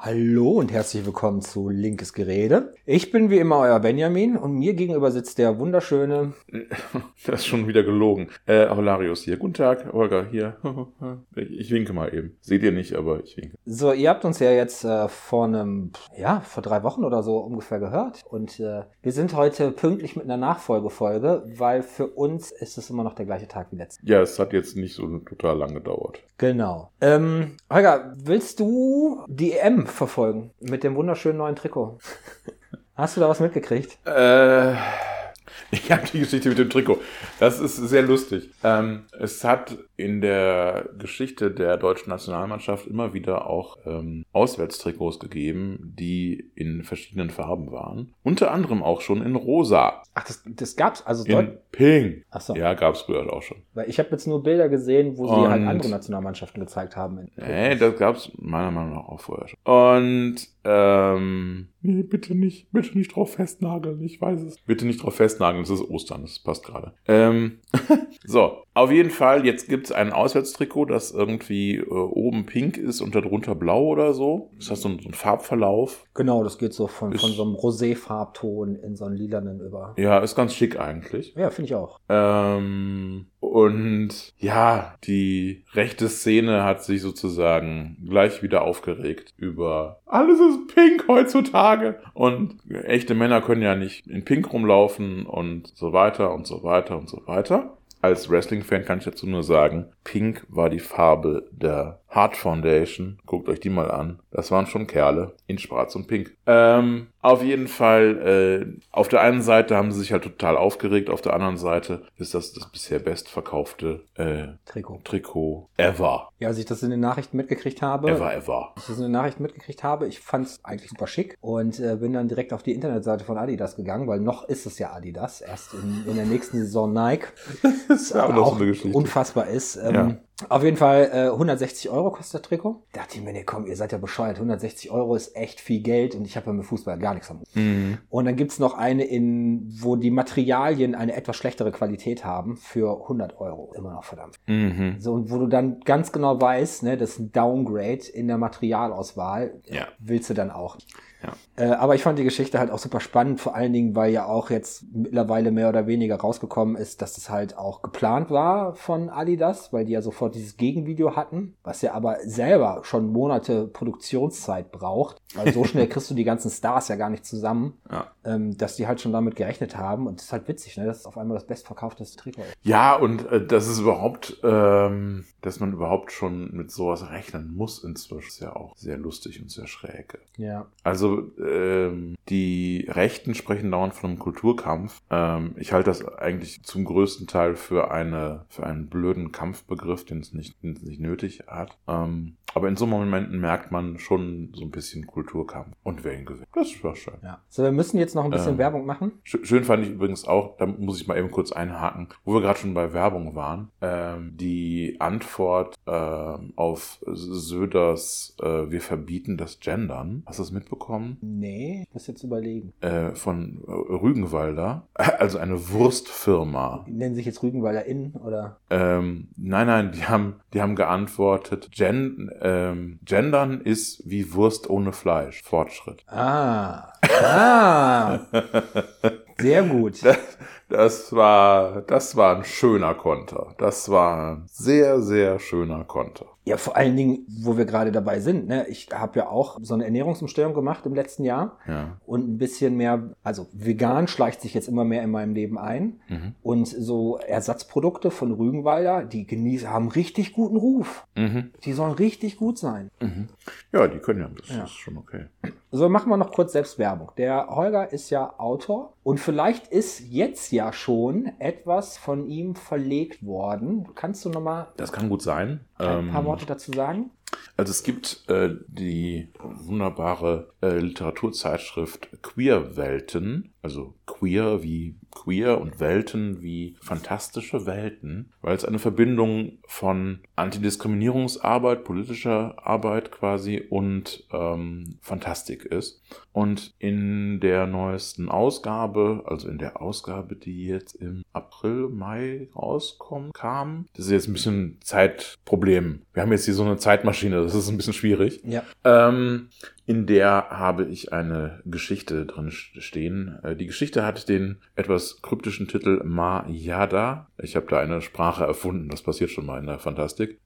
Hallo und herzlich willkommen zu Linkes Gerede. Ich bin wie immer euer Benjamin und mir gegenüber sitzt der wunderschöne... Das ist schon wieder gelogen. Aularius hier. Guten Tag, Holger hier. Ich winke mal eben. Seht ihr nicht, aber ich winke. So, ihr habt uns ja jetzt vor 3 Wochen oder so ungefähr gehört. Und wir sind heute pünktlich mit einer Nachfolgefolge, weil für uns ist es immer noch der gleiche Tag wie letztes. Ja, es hat jetzt nicht so total lang gedauert. Genau. Holger, willst du die EM verfolgen mit dem wunderschönen neuen Trikot? Hast du da was mitgekriegt? Ich habe die Geschichte mit dem Trikot. Das ist sehr lustig. Es hat in der Geschichte der deutschen Nationalmannschaft immer wieder auch Auswärtstrikots gegeben, die in verschiedenen Farben waren. Unter anderem auch schon in rosa. Ach, das gab's? Also in pink. Ach so. Ja, gab's früher auch schon. Weil ich habe jetzt nur Bilder gesehen, wo sie halt andere Nationalmannschaften gezeigt haben. Nee, das gab's meiner Meinung nach auch vorher schon. Und nee, bitte nicht drauf festnageln, ich weiß es. Bitte nicht drauf festnageln, es ist Ostern, das passt gerade. So, auf jeden Fall, jetzt gibt's ein Auswärtstrikot, das irgendwie oben pink ist und darunter blau oder so. Das hat so einen Farbverlauf. Genau, das geht so von so einem Rosé-Farbton in so einen lilanen über. Ja, ist ganz schick eigentlich. Ja, finde ich auch. Und ja, die rechte Szene hat sich sozusagen gleich wieder aufgeregt über alles ist pink heutzutage und echte Männer können ja nicht in pink rumlaufen und so weiter und so weiter und so weiter. Als Wrestling-Fan kann ich dazu nur sagen, pink war die Farbe der Hart Foundation. Guckt euch die mal an. Das waren schon Kerle in schwarz und pink. Auf jeden Fall, auf der einen Seite haben sie sich halt total aufgeregt, auf der anderen Seite ist das bisher bestverkaufte Trikot ever. Ja, als ich das in den Nachrichten mitgekriegt habe. Ever. Als ich das in den Nachrichten mitgekriegt habe, ich fand es eigentlich super schick und bin dann direkt auf die Internetseite von Adidas gegangen, weil noch ist es ja Adidas, erst in der nächsten Saison Nike. Das ist auch noch so eine Geschichte. Unfassbar ist. Ja. Auf jeden Fall 160 € kostet das Trikot. Da dachte ich mir, nee, komm, ihr seid ja bescheuert. 160 € ist echt viel Geld und ich habe ja mit Fußball gar nichts am Hut. Mhm. Und dann gibt's noch eine, wo die Materialien eine etwas schlechtere Qualität haben für 100 €. Immer noch verdammt. Mhm. So, und wo du dann ganz genau weißt, ne, das ist ein Downgrade in der Materialauswahl. Ja. Willst du dann auch. Ja. Aber ich fand die Geschichte halt auch super spannend, vor allen Dingen, weil ja auch jetzt mittlerweile mehr oder weniger rausgekommen ist, dass das halt auch geplant war von Adidas, weil die ja sofort dieses Gegenvideo hatten, was ja aber selber schon Monate Produktionszeit braucht, weil so schnell kriegst du die ganzen Stars ja gar nicht zusammen, dass die halt schon damit gerechnet haben und das ist halt witzig, ne, dass es auf einmal das bestverkaufteste Trikot ist. Ja, und dass man überhaupt schon mit sowas rechnen muss inzwischen, ist ja auch sehr lustig und sehr schräg. Ja. Also die Rechten sprechen dauernd von einem Kulturkampf. Ich halte das eigentlich zum größten Teil für einen blöden Kampfbegriff, den es nicht nötig hat. Aber in so Momenten merkt man schon so ein bisschen Kulturkampf und wer ihn gewinnt. Das war schön. Ja. So, wir müssen jetzt noch ein bisschen Werbung machen. Schön fand ich übrigens auch, da muss ich mal eben kurz einhaken, wo wir gerade schon bei Werbung waren, die Antwort auf Söders wir verbieten das Gendern. Hast du das mitbekommen? Nee, ich muss jetzt überlegen. Von Rügenwalder, also eine Wurstfirma. Die nennen sich jetzt Rügenwalder Inn, oder? Nein, die haben geantwortet, Gendern ist wie Wurst ohne Fleisch. Fortschritt. Sehr gut. Das war ein schöner Konter. Das war ein sehr, sehr schöner Konter. Ja, vor allen Dingen, wo wir gerade dabei sind, ne? Ich habe ja auch so eine Ernährungsumstellung gemacht im letzten Jahr. Ja. Und ein bisschen mehr, also vegan schleicht sich jetzt immer mehr in meinem Leben ein. Mhm. Und so Ersatzprodukte von Rügenwalder, die haben richtig guten Ruf. Mhm. Die sollen richtig gut sein. Mhm. Ja, die können ja, das ist schon okay. So, machen wir noch kurz Selbstwerbung. Der Holger ist ja Autor und vielleicht ist jetzt ja schon etwas von ihm verlegt worden. Kannst du nochmal Das kann gut sein. ein paar Worte dazu sagen? Also es gibt die wunderbare Literaturzeitschrift Queer-Welten, also queer wie queer und Welten wie fantastische Welten, weil es eine Verbindung von Antidiskriminierungsarbeit, politischer Arbeit quasi und Fantastik ist. Und in der neuesten Ausgabe, also in der Ausgabe, die jetzt im April, Mai kam, das ist jetzt ein bisschen Zeitproblem. Wir haben jetzt hier so eine Zeitmaschine, das ist ein bisschen schwierig. Ja. In der habe ich eine Geschichte drin stehen. Die Geschichte hat den etwas kryptischen Titel Mayada. Ich habe da eine Sprache erfunden, das passiert schon mal in der Fantastik.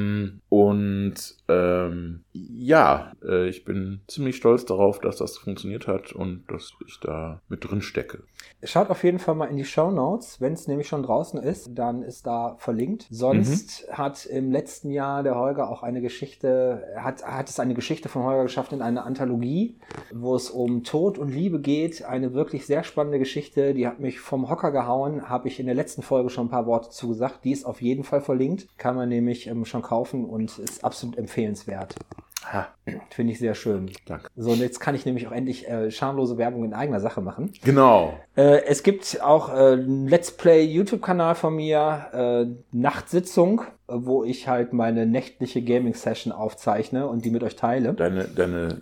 Ich bin ziemlich stolz darauf, dass das funktioniert hat und dass ich da mit drin stecke. Schaut auf jeden Fall mal in die Shownotes, wenn es nämlich schon draußen ist, dann ist da verlinkt. Sonst hat im letzten Jahr der Holger auch eine Geschichte, hat es eine Geschichte von Holger geschafft in einer Anthologie, wo es um Tod und Liebe geht. Eine wirklich sehr spannende Geschichte, die hat mich vom Hocker gehauen, habe ich in der letzten Folge schon ein paar Worte zu gesagt. Die ist auf jeden Fall verlinkt, kann man nämlich schon kaufen und ist absolut empfehlenswert. Finde ich sehr schön. Danke. So, und jetzt kann ich nämlich auch endlich schamlose Werbung in eigener Sache machen. Genau. Es gibt auch einen Let's Play YouTube-Kanal von mir, Nachtsitzung, wo ich halt meine nächtliche Gaming-Session aufzeichne und die mit euch teile. Dein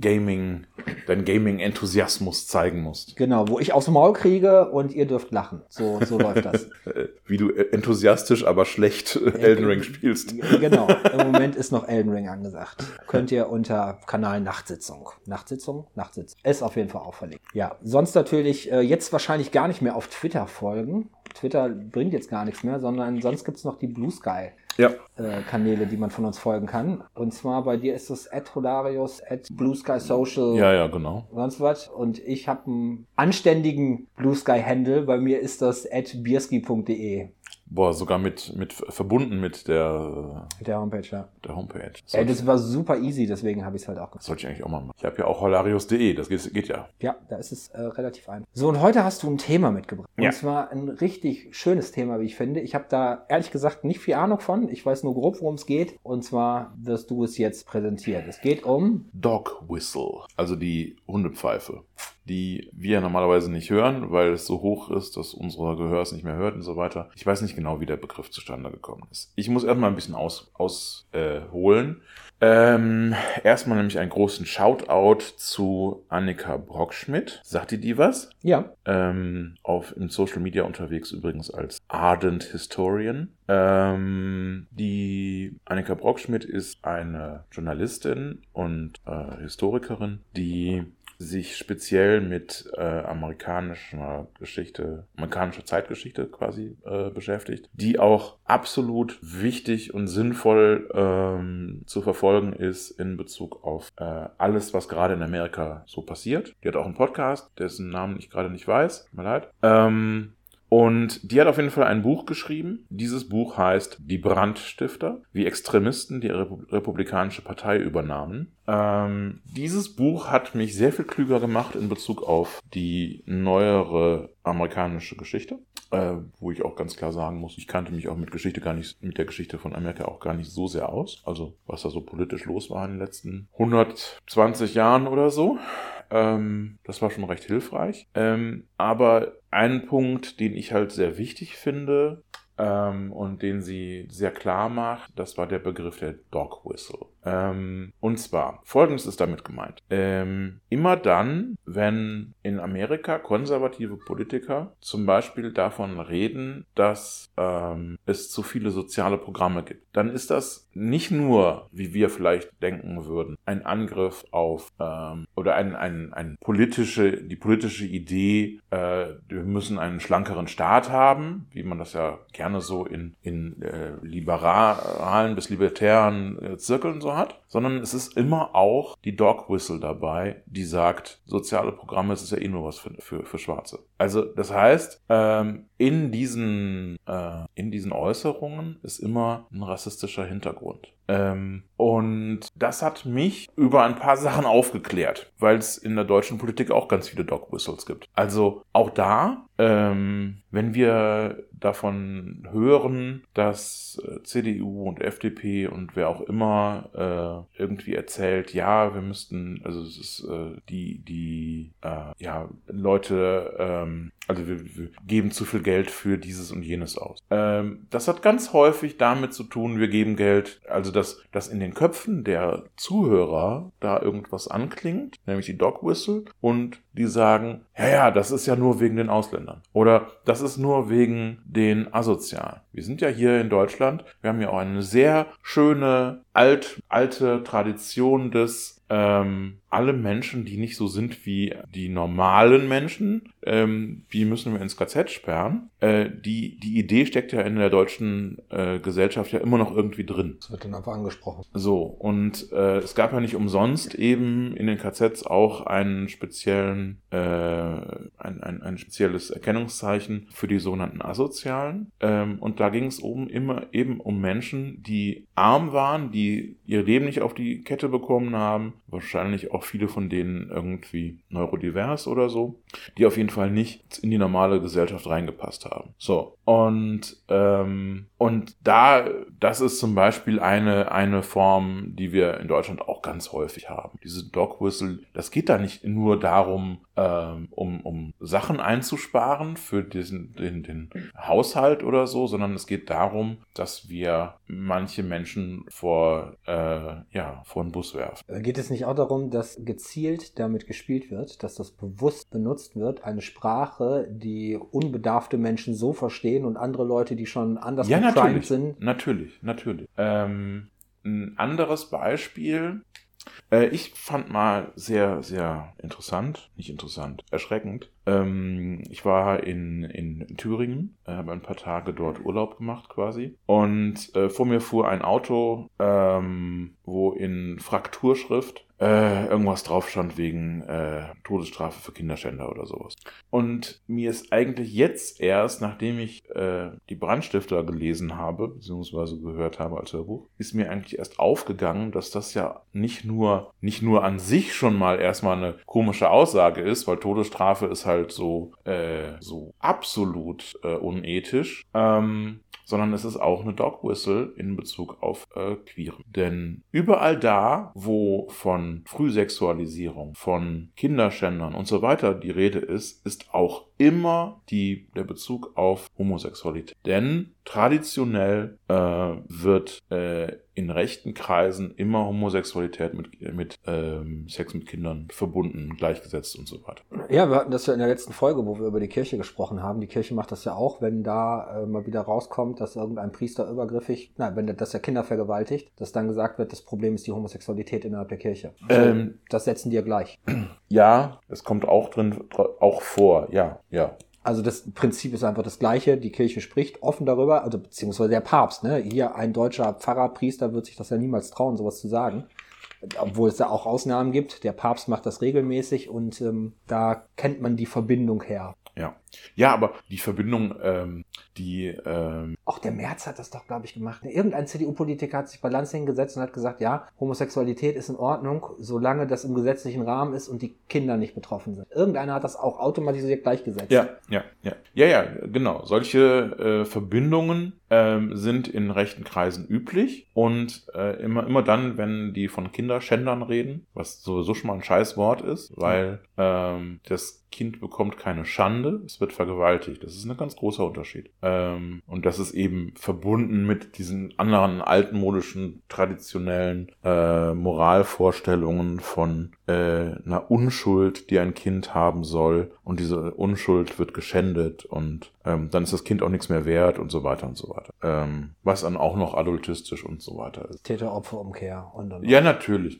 Gaming-Enthusiasmus zeigen musst. Genau, wo ich aufs Maul kriege und ihr dürft lachen. So läuft das. Wie du enthusiastisch, aber schlecht Elden Ring spielst. Genau, im Moment ist noch Elden Ring angesagt. Könnt ihr unter Kanal Nachtsitzung. Nachtsitzung? Ist auf jeden Fall auch verlinkt. Ja, sonst natürlich jetzt wahrscheinlich gar nicht mehr auf Twitter folgen. Twitter bringt jetzt gar nichts mehr, sondern sonst gibt's noch die Blue Sky. Ja. Kanäle, die man von uns folgen kann. Und zwar bei dir ist es @Holarius, @BlueSkySocial. Ja, genau. Sonst was. Und ich habe einen anständigen Blue Sky Handle. Bei mir ist das @bierski.de. Boah, sogar mit verbunden mit der Homepage, ja. Der Homepage. Das war super easy, deswegen habe ich es halt auch gemacht. Das sollte ich eigentlich auch mal machen. Ich habe ja auch holarius.de, das geht ja. Ja, da ist es relativ einfach. So, und heute hast du ein Thema mitgebracht. Ja. Und zwar ein richtig schönes Thema, wie ich finde. Ich habe da ehrlich gesagt nicht viel Ahnung von. Ich weiß nur grob, worum es geht. Und zwar wirst du es jetzt präsentieren. Es geht um Dog Whistle, also die Hundepfeife, die wir normalerweise nicht hören, weil es so hoch ist, dass unser Gehör es nicht mehr hört und so weiter. Ich weiß nicht genau, wie der Begriff zustande gekommen ist. Ich muss erstmal ein bisschen ausholen. Erstmal nämlich einen großen Shoutout zu Annika Brockschmidt. Sagt die was? Ja. Im Social Media unterwegs übrigens als Ardent Historian. Die Annika Brockschmidt ist eine Journalistin und Historikerin, die sich speziell mit amerikanischer Zeitgeschichte quasi beschäftigt, die auch absolut wichtig und sinnvoll zu verfolgen ist in Bezug auf alles, was gerade in Amerika so passiert. Die hat auch einen Podcast, dessen Namen ich gerade nicht weiß, tut mir leid. Und die hat auf jeden Fall ein Buch geschrieben. Dieses Buch heißt Die Brandstifter, wie Extremisten die Republikanische Partei übernahmen. Dieses Buch hat mich sehr viel klüger gemacht in Bezug auf die neuere amerikanische Geschichte, wo ich auch ganz klar sagen muss, ich kannte mich auch mit der Geschichte von Amerika auch gar nicht so sehr aus. Also was da so politisch los war in den letzten 120 Jahren oder so. Das war schon recht hilfreich. Aber ein Punkt, den ich halt sehr wichtig finde und den sie sehr klar macht, das war der Begriff der Dog Whistle. Und zwar, Folgendes ist damit gemeint. Immer dann, wenn in Amerika konservative Politiker zum Beispiel davon reden, dass es zu viele soziale Programme gibt, dann ist das nicht nur, wie wir vielleicht denken würden, ein Angriff auf oder die politische Idee, wir müssen einen schlankeren Staat haben, wie man das ja gerne so in liberalen bis libertären Zirkeln so hat, sondern es ist immer auch die Dog Whistle dabei, die sagt, soziale Programme, es ist ja eh nur was für Schwarze. Also das heißt, in diesen Äußerungen ist immer ein rassistischer Hintergrund. Und das hat mich über ein paar Sachen aufgeklärt, weil es in der deutschen Politik auch ganz viele Dog Whistles gibt. Also auch da, wenn wir davon hören, dass CDU und FDP und wer auch immer irgendwie erzählt, ja, wir müssten, also es ist Leute, also wir geben zu viel Geld für dieses und jenes aus. Das hat ganz häufig damit zu tun, wir geben Geld, also dass in den Köpfen der Zuhörer da irgendwas anklingt, nämlich die Dog Whistle, und die sagen, ja, das ist ja nur wegen den Ausländern. Oder das ist nur wegen den Asozialen. Wir sind ja hier in Deutschland, wir haben ja auch eine sehr schöne, alte Tradition des alle Menschen, die nicht so sind wie die normalen Menschen, die müssen wir ins KZ sperren. Die Idee steckt ja in der deutschen Gesellschaft ja immer noch irgendwie drin. Das wird dann einfach angesprochen. So, und es gab ja nicht umsonst eben in den KZs auch einen speziellen, ein spezielles Erkennungszeichen für die sogenannten Asozialen. Und da ging es immer eben um Menschen, die arm waren, die ihr Leben nicht auf die Kette bekommen haben, wahrscheinlich auch viele von denen irgendwie neurodivers oder so, die auf jeden Fall nicht in die normale Gesellschaft reingepasst haben. So, und das ist zum Beispiel eine Form, die wir in Deutschland auch ganz häufig haben. Diese Dog Whistle, das geht da nicht nur darum, um Sachen einzusparen für den Haushalt oder so, sondern es geht darum, dass wir manche Menschen vor einen Bus werfen. Geht es nicht auch darum, dass gezielt damit gespielt wird, dass das bewusst benutzt wird, eine Sprache, die unbedarfte Menschen so verstehen und andere Leute, die schon anders geprimed sind? Natürlich. Ein anderes Beispiel, ich fand mal sehr, sehr erschreckend. Ich war in Thüringen, habe ein paar Tage dort Urlaub gemacht quasi. Und vor mir fuhr ein Auto, wo in Frakturschrift irgendwas drauf stand wegen Todesstrafe für Kinderschänder oder sowas. Und mir ist eigentlich jetzt erst, nachdem ich die Brandstifter gelesen habe, beziehungsweise gehört habe als Hörbuch, ist mir eigentlich erst aufgegangen, dass das ja nicht nur an sich schon mal erstmal eine komische Aussage ist, weil Todesstrafe ist halt so absolut unethisch, sondern es ist auch eine Dog Whistle in Bezug auf Queere. Denn überall da, wo von Frühsexualisierung, von Kinderschändern und so weiter die Rede ist auch immer der Bezug auf Homosexualität. Denn traditionell wird in rechten Kreisen immer Homosexualität mit Sex mit Kindern verbunden, gleichgesetzt und so weiter. Ja, wir hatten das ja in der letzten Folge, wo wir über die Kirche gesprochen haben. Die Kirche macht das ja auch, wenn da mal wieder rauskommt, dass irgendein Priester wenn das ja Kinder vergewaltigt, dass dann gesagt wird, das Problem ist die Homosexualität innerhalb der Kirche. Also, das setzen die ja gleich. Ja, es kommt auch vor, ja. Also das Prinzip ist einfach das Gleiche. Die Kirche spricht offen darüber, also beziehungsweise der Papst. Ne? Hier ein deutscher Pfarrer, Priester wird sich das ja niemals trauen, sowas zu sagen. Obwohl es da auch Ausnahmen gibt. Der Papst macht das regelmäßig und da kennt man die Verbindung her. Ja, aber die Verbindung, Auch der Merz hat das doch, glaube ich, gemacht. Irgendein CDU-Politiker hat sich bei Lanz hingesetzt und hat gesagt, ja, Homosexualität ist in Ordnung, solange das im gesetzlichen Rahmen ist und die Kinder nicht betroffen sind. Irgendeiner hat das auch automatisiert gleichgesetzt. Ja, genau. Solche Verbindungen sind in rechten Kreisen üblich und immer dann, wenn die von Kinderschändern reden, was sowieso schon mal ein Scheißwort ist, weil das Kind bekommt keine Schande, es wird vergewaltigt. Das ist ein ganz großer Unterschied. Und das ist eben verbunden mit diesen anderen altmodischen, traditionellen Moralvorstellungen von einer Unschuld, die ein Kind haben soll. Und diese Unschuld wird geschändet und dann ist das Kind auch nichts mehr wert und so weiter und so weiter. Was dann auch noch adultistisch und so weiter ist. Täter-Opfer-Umkehr. Ja, natürlich.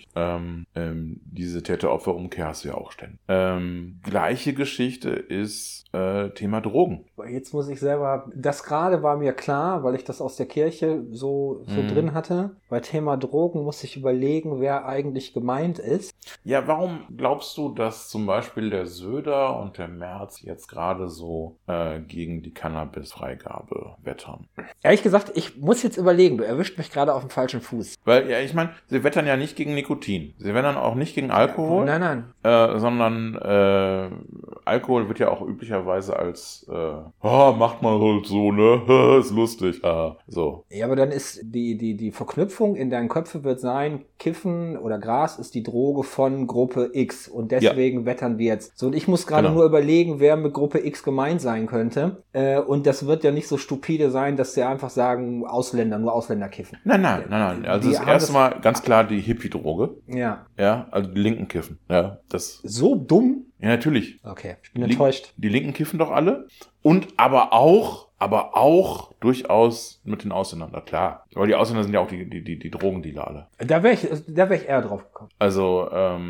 Diese Täter-Opfer-Umkehr hast du ja auch ständig. Gleiche Geschichte ist Thema Drogen. Jetzt muss ich selber, das gerade war mir klar, weil ich das aus der Kirche so drin hatte. Bei Thema Drogen muss ich überlegen, wer eigentlich gemeint ist. Ja, warum glaubst du, dass zum Beispiel der Söder und der Merz jetzt gerade so gegen die Cannabis-Freigabe wettern? Ehrlich gesagt, ich muss jetzt überlegen, du erwischt mich gerade auf dem falschen Fuß. Weil, ja, ich meine, sie wettern ja nicht gegen Nikotin. Sie wettern auch nicht gegen Alkohol. Nein. Sondern Alkohol wird ja auch üblicherweise als macht man halt so, ne? Ist lustig. So. Ja, aber dann ist die Verknüpfung in deinen Köpfen wird sein, Kiffen oder Gras ist die Droge von Gruppe X und deswegen wettern wir jetzt. So, und ich muss gerade nur überlegen, wer mit Gruppe X gemeint sein könnte. Und das wird ja nicht so stupide sein, dass sie einfach sagen, nur Ausländer kiffen. Nein. Also das erste Mal ganz klar die Hippie-Droge. Ja. Ja, also die Linken kiffen. Ja, das. So dumm? Ja, natürlich. Okay, ich bin enttäuscht. Die Linken kiffen doch alle. Und aber auch aber auch durchaus mit den Ausländern, na klar. Aber die Ausländer sind ja auch die Drogendealer alle. Da wäre ich eher drauf gekommen. Also,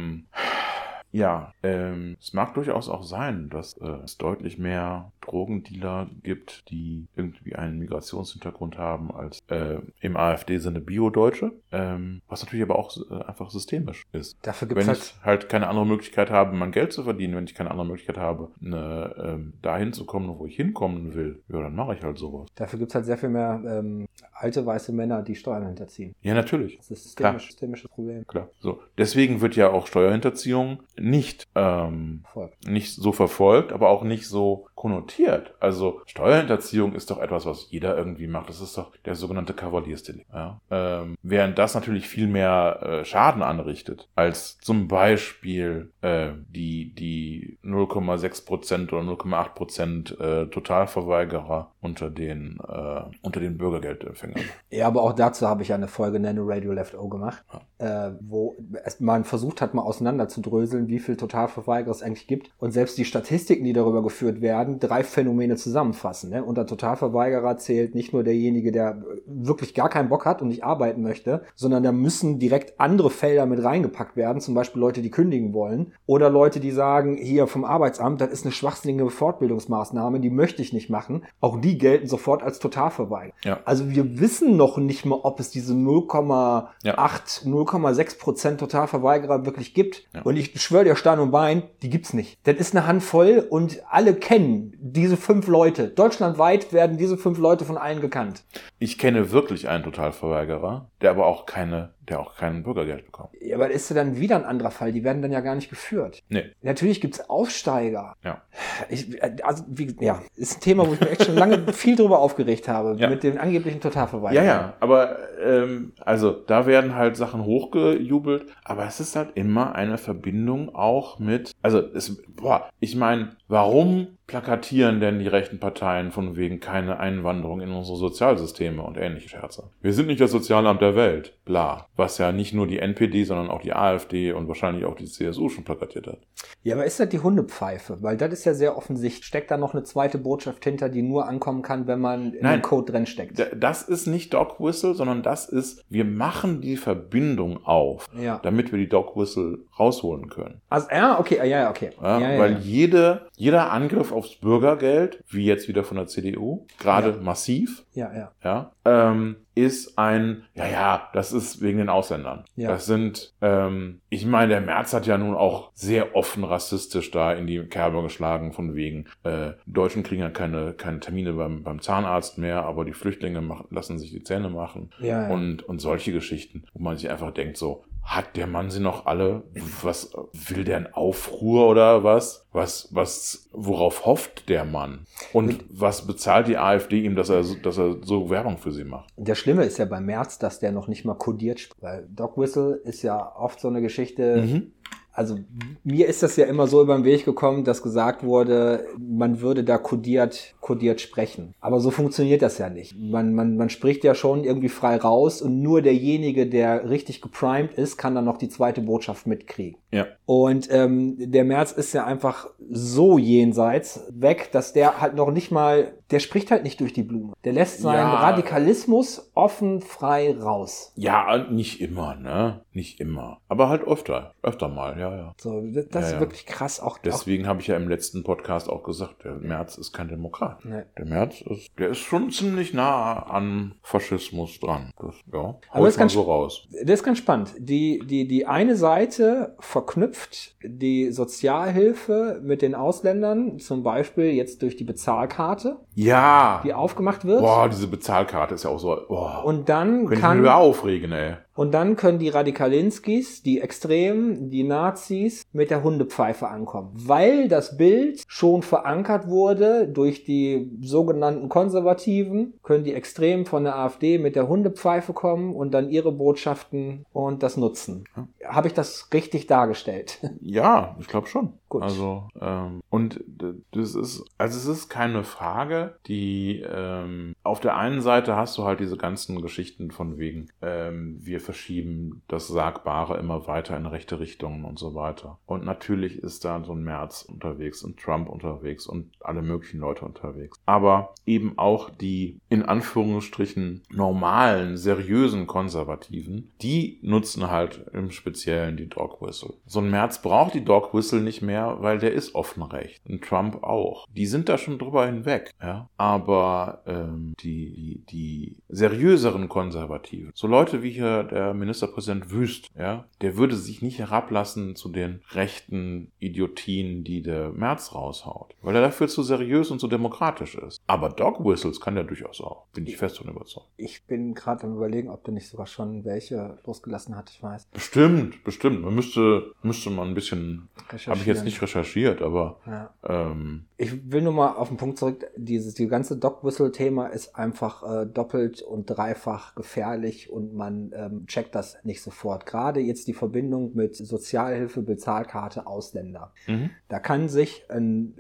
es mag durchaus auch sein, dass es deutlich mehr Drogendealer gibt, die irgendwie einen Migrationshintergrund haben, als im AfD-Sinne Bio-Deutsche, was natürlich aber auch einfach systemisch ist. Dafür gibt's wenn ich halt keine andere Möglichkeit habe, mein Geld zu verdienen, wenn ich keine andere Möglichkeit habe, dahin zu kommen, wo ich hinkommen will, ja, dann mache ich halt sowas. Dafür gibt es halt sehr viel mehr alte weiße Männer, die Steuern hinterziehen. Ja, natürlich. Das ist ein systemisches Problem. Klar. So. Deswegen wird ja auch Steuerhinterziehung nicht so verfolgt, aber auch nicht so konnotiert. Also Steuerhinterziehung ist doch etwas, was jeder irgendwie macht. Das ist doch der sogenannte Kavaliersdelikt. Ja? Während das natürlich viel mehr Schaden anrichtet, als zum Beispiel die 0,6% oder 0,8% Totalverweigerer unter den Bürgergeldempfängern. Ja, aber auch dazu habe ich ja eine Folge Nano Radio Left O gemacht, wo man versucht hat, mal auseinander zu dröseln, wie viel Totalverweigerer es eigentlich gibt. Und selbst die Statistiken, die darüber geführt werden, 3 Phänomene zusammenfassen. Ne? Unter Totalverweigerer zählt nicht nur derjenige, der wirklich gar keinen Bock hat und nicht arbeiten möchte, sondern da müssen direkt andere Felder mit reingepackt werden, zum Beispiel Leute, die kündigen wollen oder Leute, die sagen, hier vom Arbeitsamt, das ist eine schwachsinnige Fortbildungsmaßnahme, die möchte ich nicht machen. Auch die gelten sofort als Totalverweigerer. Ja. Also wir wissen noch nicht mal, ob es diese 0,6% Totalverweigerer wirklich gibt. Ja. Und ich schwöre dir Stein und Bein, die gibt's nicht. Das ist eine Handvoll und alle kennen diese 5 Leute. Deutschlandweit werden diese 5 Leute von allen gekannt. Ich kenne wirklich einen Totalverweigerer, der aber auch kein Bürgergeld bekommt. Ja, aber das ist ja dann wieder ein anderer Fall. Die werden dann ja gar nicht geführt. Nee. Natürlich gibt's Aufsteiger. Ja. Ist ein Thema, wo ich mir echt schon lange viel drüber aufgeregt habe, mit den angeblichen Totalverweigerern. Ja, aber also da werden halt Sachen hochgejubelt, aber es ist halt immer eine Verbindung auch mit, ich meine, warum plakatieren denn die rechten Parteien von wegen keine Einwanderung in unsere Sozialsysteme und ähnliche Scherze? Wir sind nicht das Sozialamt der Welt, bla. Was ja nicht nur die NPD, sondern auch die AfD und wahrscheinlich auch die CSU schon plakatiert hat. Ja, aber ist das die Hundepfeife? Weil das ist ja sehr offensichtlich. Steckt da noch eine zweite Botschaft hinter, die nur ankommen kann, wenn man in den Code drin steckt? Das ist nicht Dog Whistle, sondern das ist, wir machen die Verbindung auf, damit wir die Dog Whistle rausholen können. Also, okay. Weil jeder Angriff aufs Bürgergeld, wie jetzt wieder von der CDU, gerade massiv, ist das ist wegen den Ausländern. Ja. Das sind, ich meine, der Merz hat ja nun auch sehr offen rassistisch da in die Kerbe geschlagen, von wegen, Deutschen kriegen ja keine Termine beim Zahnarzt mehr, aber die Flüchtlinge lassen sich die Zähne machen. Ja. Und solche Geschichten, wo man sich einfach denkt so, hat der Mann sie noch alle? Was will der, ein Aufruhr oder was? Worauf hofft der Mann? Und was bezahlt die AfD ihm, dass er so Werbung für sie macht? Der Schlimme ist ja bei Merz, dass der noch nicht mal kodiert spricht. Weil Dog Whistle ist ja oft so eine Geschichte. Also mir ist das ja immer so über den Weg gekommen, dass gesagt wurde, man würde da kodiert sprechen. Aber so funktioniert das ja nicht. Man spricht ja schon irgendwie frei raus und nur derjenige, der richtig geprimed ist, kann dann noch die zweite Botschaft mitkriegen. Ja. Und der Merz ist ja einfach so jenseits weg, dass der halt noch nicht mal, der spricht halt nicht durch die Blume. Der lässt seinen Radikalismus offen frei raus. Ja, nicht immer, ne? Nicht immer. Aber halt öfter mal, ja. So, das ist wirklich krass. Deswegen habe ich ja im letzten Podcast auch gesagt, der Merz ist kein Demokrat. Nee. Der Merz ist schon ziemlich nah an Faschismus dran. Aber das ist ganz, so raus. Das ist ganz spannend. Die eine Seite verknüpft die Sozialhilfe mit den Ausländern, zum Beispiel jetzt durch die Bezahlkarte. Ja. Die aufgemacht wird. Boah, diese Bezahlkarte ist ja auch so. Und dann kann ich mich wieder aufregen, ey. Und dann können die Radikalinskis, die Extremen, die Nazis mit der Hundepfeife ankommen. Weil das Bild schon verankert wurde durch die sogenannten Konservativen, können die Extremen von der AfD mit der Hundepfeife kommen und dann ihre Botschaften und das nutzen. Habe ich das richtig dargestellt? Ja, ich glaube schon. Gut. Also, es ist keine Frage, die, auf der einen Seite hast du halt diese ganzen Geschichten von wegen, wir verschieben das Sagbare immer weiter in rechte Richtungen und so weiter. Und natürlich ist da so ein Merz unterwegs und Trump unterwegs und alle möglichen Leute unterwegs. Aber eben auch die, in Anführungsstrichen, normalen, seriösen Konservativen, die nutzen halt im Speziellen die Dog Whistle. So ein Merz braucht die Dog Whistle nicht mehr, weil der ist offen recht. Und Trump auch. Die sind da schon drüber hinweg. Ja? Aber die seriöseren Konservativen, so Leute wie hier der Ministerpräsident Wüst, ja, der würde sich nicht herablassen zu den rechten Idiotien, die der Merz raushaut. Weil er dafür zu seriös und zu demokratisch ist. Aber Dog Whistles kann der durchaus auch. Bin ich fest von überzeugt. Ich bin gerade am Überlegen, ob der nicht sogar schon welche losgelassen hat, ich weiß. Bestimmt. Man müsste mal ein bisschen, habe ich jetzt nicht recherchiert, aber ich will nur mal auf den Punkt zurück, die ganze Dog-Whistle-Thema ist einfach doppelt und dreifach gefährlich und man checkt das nicht sofort. Gerade jetzt die Verbindung mit Sozialhilfe, Bezahlkarte, Ausländer. Da kann sich ein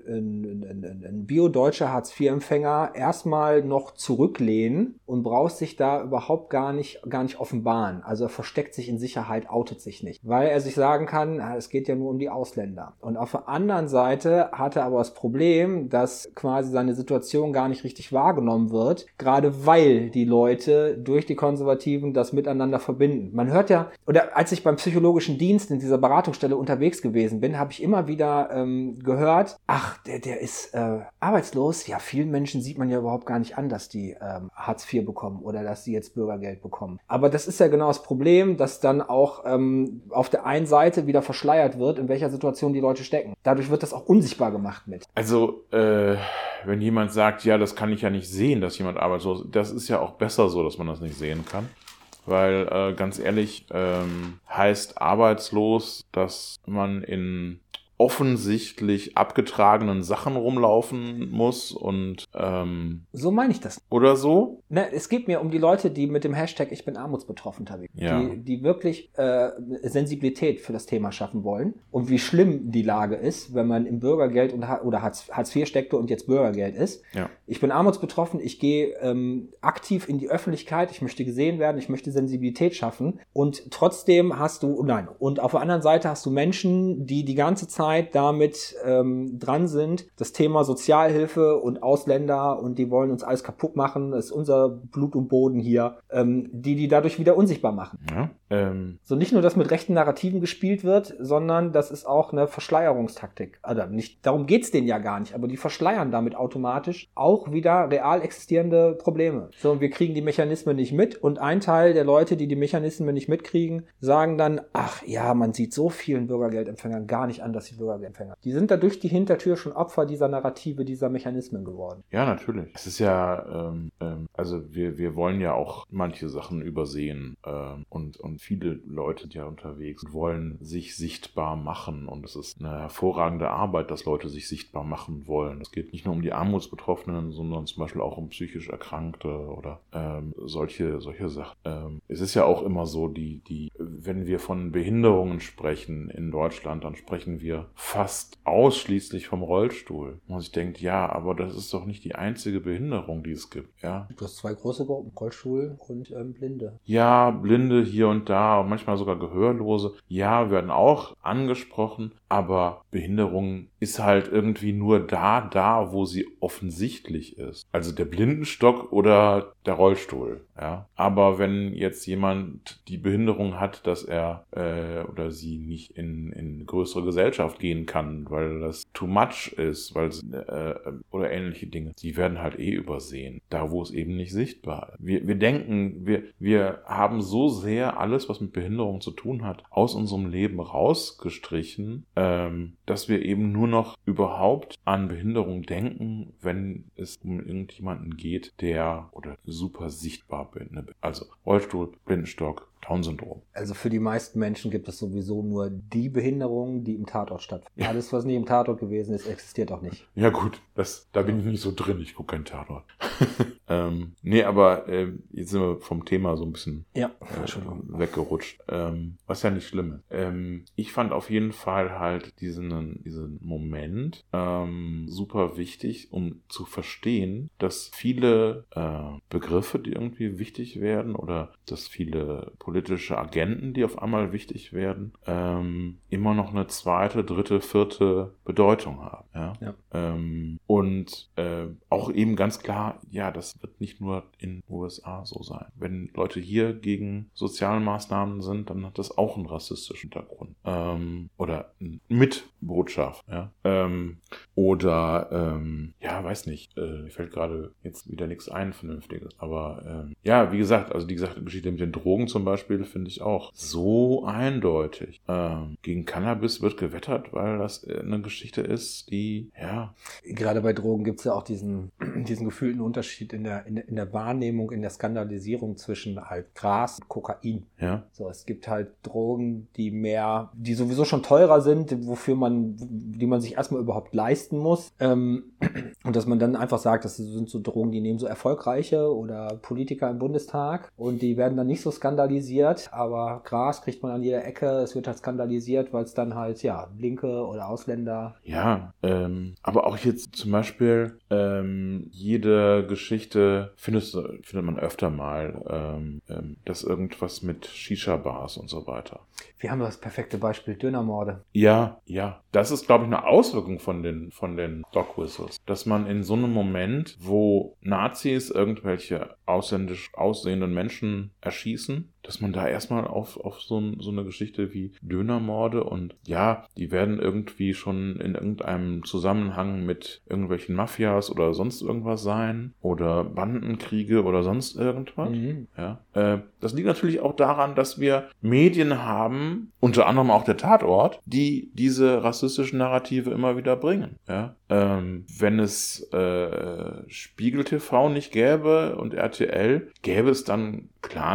bio-deutscher Hartz-IV-Empfänger erstmal noch zurücklehnen und braucht sich da überhaupt gar nicht offenbaren. Also er versteckt sich in Sicherheit, outet sich nicht, weil er sich sagen kann, es geht ja nur um die Ausländer. Und auf der anderen Seite hat er aber das Problem, dass quasi seine Situation gar nicht richtig wahrgenommen wird, gerade weil die Leute durch die Konservativen das miteinander verbinden. Man hört ja, oder als ich beim psychologischen Dienst in dieser Beratungsstelle unterwegs gewesen bin, habe ich immer wieder gehört, ach, der ist arbeitslos. Ja, vielen Menschen sieht man ja überhaupt gar nicht an, dass die Hartz IV bekommen oder dass sie jetzt Bürgergeld bekommen. Aber das ist ja genau das Problem, dass dann auch auf der einen Seite wieder verschleiert wird, in welcher Situation die Leute stecken. Dadurch wird das auch unsichtbar gemacht mit. Also, wenn jemand sagt, ja, das kann ich ja nicht sehen, dass jemand arbeitslos ist, das ist ja auch besser so, dass man das nicht sehen kann. Weil, ganz ehrlich, heißt arbeitslos, dass man in offensichtlich abgetragenen Sachen rumlaufen muss und so meine ich das. Oder so? Ne, es geht mir um die Leute, die mit dem Hashtag Ich bin armutsbetroffen unterwegs, die wirklich Sensibilität für das Thema schaffen wollen und wie schlimm die Lage ist, wenn man im Bürgergeld oder Hartz IV steckte und jetzt Bürgergeld ist. Ja. Ich bin armutsbetroffen, ich gehe aktiv in die Öffentlichkeit, ich möchte gesehen werden, ich möchte Sensibilität schaffen und trotzdem und auf der anderen Seite hast du Menschen, die die ganze Zeit damit dran sind, das Thema Sozialhilfe und Ausländer und die wollen uns alles kaputt machen, das ist unser Blut und Boden hier, die dadurch wieder unsichtbar machen. Ja, So nicht nur, dass mit rechten Narrativen gespielt wird, sondern das ist auch eine Verschleierungstaktik. Also nicht, darum geht's denen ja gar nicht, aber die verschleiern damit automatisch auch wieder real existierende Probleme. So, und wir kriegen die Mechanismen nicht mit und ein Teil der Leute, die Mechanismen nicht mitkriegen, sagen dann, ach ja, man sieht so vielen Bürgergeldempfängern gar nicht an, dass sie Bürgergeldempfänger. Die sind da durch die Hintertür schon Opfer dieser Narrative, dieser Mechanismen geworden. Ja, natürlich. Es ist ja, also wir wollen ja auch manche Sachen übersehen und viele Leute sind ja unterwegs und wollen sich sichtbar machen und es ist eine hervorragende Arbeit, dass Leute sich sichtbar machen wollen. Es geht nicht nur um die Armutsbetroffenen, sondern zum Beispiel auch um psychisch Erkrankte oder solche Sachen. Es ist ja auch immer so, wenn wir von Behinderungen sprechen in Deutschland, dann sprechen wir fast ausschließlich vom Rollstuhl. Und ich denke, ja, aber das ist doch nicht die einzige Behinderung, die es gibt. Ja? Du hast zwei große Gruppen, Rollstuhl und Blinde. Ja, Blinde hier und da, und manchmal sogar Gehörlose. Ja, werden auch angesprochen, aber Behinderung ist halt irgendwie nur da, wo sie offensichtlich ist. Also der Blindenstock oder der Rollstuhl. Ja? Aber wenn jetzt jemand die Behinderung hat, dass er oder sie nicht in größere Gesellschaft gehen kann, weil das too much ist, oder ähnliche Dinge, die werden halt übersehen. Da, wo es eben nicht sichtbar ist. Wir denken, wir haben so sehr alles, was mit Behinderung zu tun hat, aus unserem Leben rausgestrichen, dass wir eben nur noch überhaupt an Behinderung denken, wenn es um irgendjemanden geht, der oder super sichtbar bin. Also Rollstuhl, Blindenstock, Down-Syndrom. Also für die meisten Menschen gibt es sowieso nur die Behinderung, die im Tatort stattfindet. Alles, was nicht im Tatort gewesen ist, existiert auch nicht. Ja gut, da bin ich nicht so drin, ich gucke keinen Tatort. Nee, aber jetzt sind wir vom Thema so ein bisschen weggerutscht. Was ja nicht schlimm ist. Ich fand auf jeden Fall halt diesen Moment super wichtig, um zu verstehen, dass viele Begriffe, die irgendwie wichtig werden, oder dass viele politische Agenten, die auf einmal wichtig werden, immer noch eine zweite, dritte, vierte Bedeutung haben. Ja? Und auch eben ganz klar, ja, das wird nicht nur in den USA so sein. Wenn Leute hier gegen Sozialmaßnahmen sind, dann hat das auch einen rassistischen Hintergrund. Oder mit Botschaft. Ja? Weiß nicht. Mir fällt gerade jetzt wieder nichts ein, Vernünftiges. Aber wie gesagt, also die Geschichte mit den Drogen zum Beispiel finde ich auch so eindeutig. Gegen Cannabis wird gewettert, weil das eine Geschichte ist, die, Gerade bei Drogen gibt es ja auch diesen gefühlten Unterschied in der Wahrnehmung, in der Skandalisierung zwischen halt Gras und Kokain. Ja. So, es gibt halt Drogen, die sowieso schon teurer sind, die man sich erstmal überhaupt leisten muss. Und dass man dann einfach sagt, das sind so Drogen, die nehmen so Erfolgreiche oder Politiker im Bundestag und die werden dann nicht so skandalisiert, aber Gras kriegt man an jeder Ecke, es wird halt skandalisiert, weil es dann halt, Linke oder Ausländer. Ja, aber auch jetzt zum Beispiel jede Geschichte findet man öfter mal, dass irgendwas mit Shisha-Bars und so weiter. Wir haben das perfekte Beispiel, Dönermorde. Ja. Das ist, glaube ich, eine Auswirkung von den Dog Whistles. Dass man in so einem Moment, wo Nazis irgendwelche ausländisch aussehenden Menschen erschießen, dass man da erstmal auf so eine Geschichte wie Dönermorde und die werden irgendwie schon in irgendeinem Zusammenhang mit irgendwelchen Mafias oder sonst irgendwas sein oder Bandenkriege oder sonst irgendwas. Mhm. Ja. Das liegt natürlich auch daran, dass wir Medien haben, unter anderem auch der Tatort, die diese rassistischen Narrative immer wieder bringen. Ja. Wenn es Spiegel TV nicht gäbe und RTL, gäbe es dann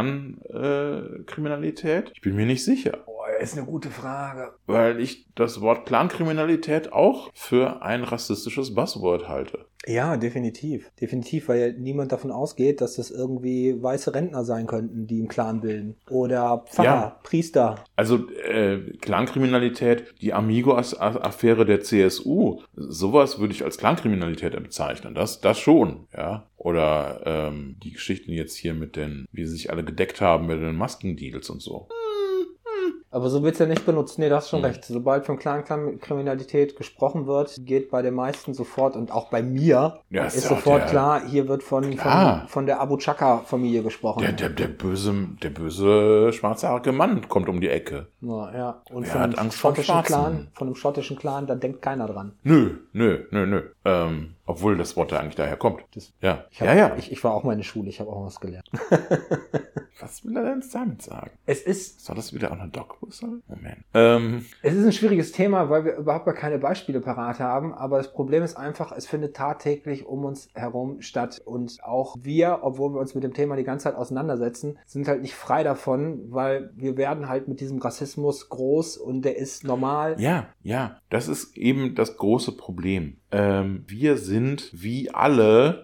Clan-Kriminalität? Ich bin mir nicht sicher. Ist eine gute Frage. Weil ich das Wort Clan-Kriminalität auch für ein rassistisches Buzzword halte. Ja, definitiv. Definitiv, weil ja niemand davon ausgeht, dass das irgendwie weiße Rentner sein könnten, die einen Clan bilden. Oder Pfarrer, Priester. Also Clankriminalität, die Amigo-Affäre der CSU, sowas würde ich als Clankriminalität bezeichnen. Das schon, ja. Oder die Geschichten jetzt hier mit wie sie sich alle gedeckt haben mit den Maskendeals und so. Aber so wird es ja nicht benutzt. Nee, du hast schon recht. Sobald von Clan-Kriminalität gesprochen wird, geht bei den meisten sofort und auch bei mir ist sofort klar, hier wird von der Abu Chaka-Familie gesprochen. Der böse schwarzhaarige Mann kommt um die Ecke. Ja. Und wer hat Angst vor von einem schottischen Clan, da denkt keiner dran. Nö. Obwohl das Wort ja eigentlich daher kommt. Ich war auch mal in der Schule, ich habe auch was gelernt. Was will er denn damit sagen? Soll das wieder auch eine Dog Whistle? Moment. Es ist ein schwieriges Thema, weil wir überhaupt gar keine Beispiele parat haben, aber das Problem ist einfach, es findet tagtäglich um uns herum statt und auch wir, obwohl wir uns mit dem Thema die ganze Zeit auseinandersetzen, sind halt nicht frei davon, weil wir werden halt mit diesem Rassismus groß und der ist normal. Ja, das ist eben das große Problem. Wir sind wie alle